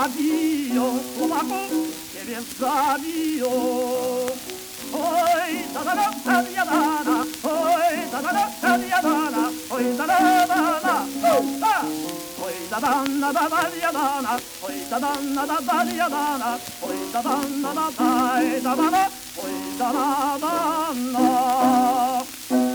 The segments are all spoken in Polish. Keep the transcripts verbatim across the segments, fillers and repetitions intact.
zabiją, chłopaku, ciebie zabiją. Oj, da da da da da da, oj, da da da da da da, oj, da da da da, oj, da da da da da da, oj, da da da da da da, oj, da da da da da da, oj, da da da da.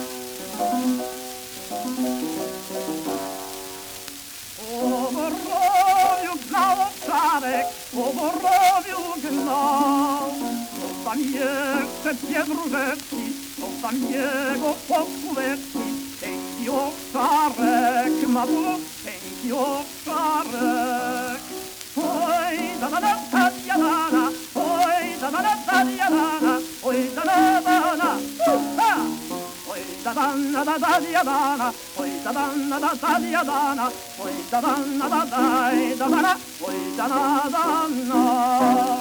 Po Borowiu gnał owczarek, po Borowiu gnał. Są tam jeszcze dwie wróżeczki, są tam jego podkóweczki. Cienki owczarek ma tu, cienki owczarek. Oj, da da da da da da, oj, da da da da da da, oj, da da da da, oj, da da da da da da, oj, da da da da da da, oj, da da da da da da, oj, da da da da.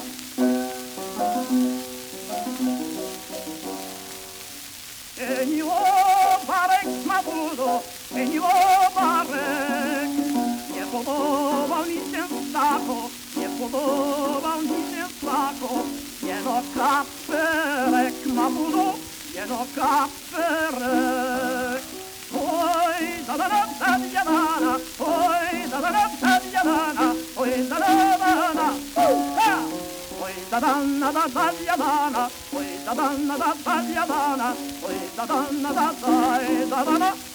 Eniło barek ma budo, eniło barek. Nie podobał mi się stako, nie podobał mi się stako. Jeno kaperek ma budo, jeno kaperek. Oj, da da da da da da, oj, da da da da da da, oj, da da da da. Oj, da da da da da da, oj, da da da da da da, oj, da da da da da da da.